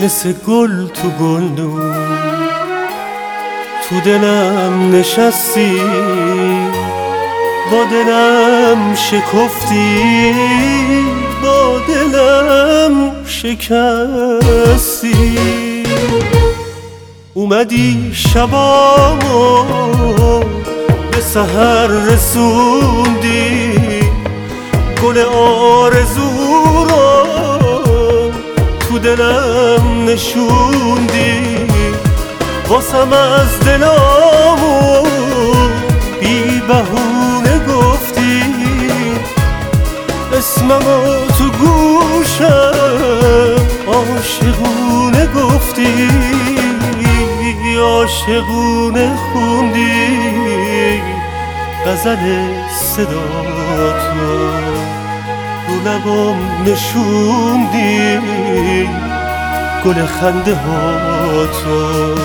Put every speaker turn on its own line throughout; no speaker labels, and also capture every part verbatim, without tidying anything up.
مثل گل تو گلدون تو دلم نشستی، با دلم شکفتی، با دلم شکستی. اومدی شبامو به سحر رسوندی، گل آرزو رو تو دلم نشوندی. واسم از دلامو بی بهونه گفتی، اسممو تو گوشم عاشقونه گفتی، عاشقونه خوندی غزل صدا تو، رو لبام نشوندی گل خنده ها تو.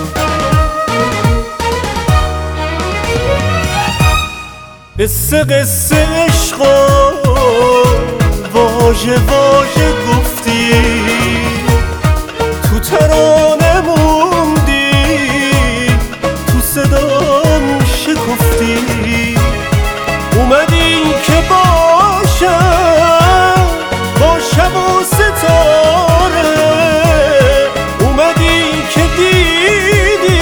قصه قصه عشقا واژه واژه گفتی، تو ترانه موندی، تو صدام شکفتی. اومدی که باشم باشم و ستاره، اومدی که دیدی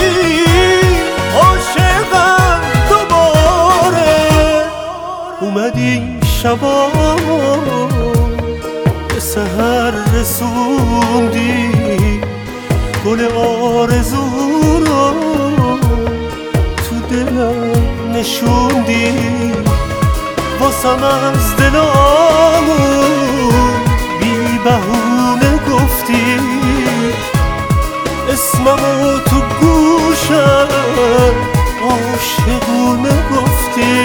عاشقم دوباره. اومدی شبامو به سحر رسوندی، گل آرزو رو تو دلم نشوندی. واسم از دلامو بی بهونه گفتی، اسممو تو گوشم عاشقونه گفتی،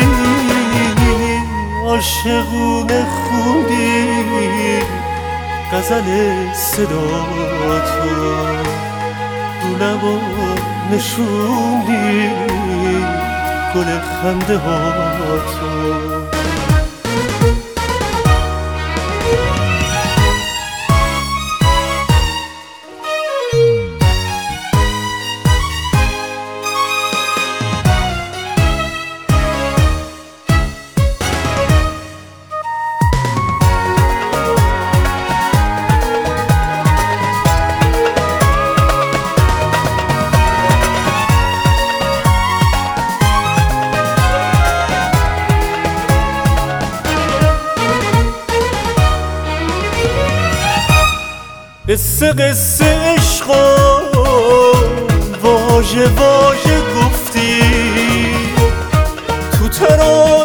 عاشقونه خوندی غزل صدا تو، رو لبام نشوندی گل خنده ها تو. قصه قصه عشقا واژه واژه گفتی، تو ترانه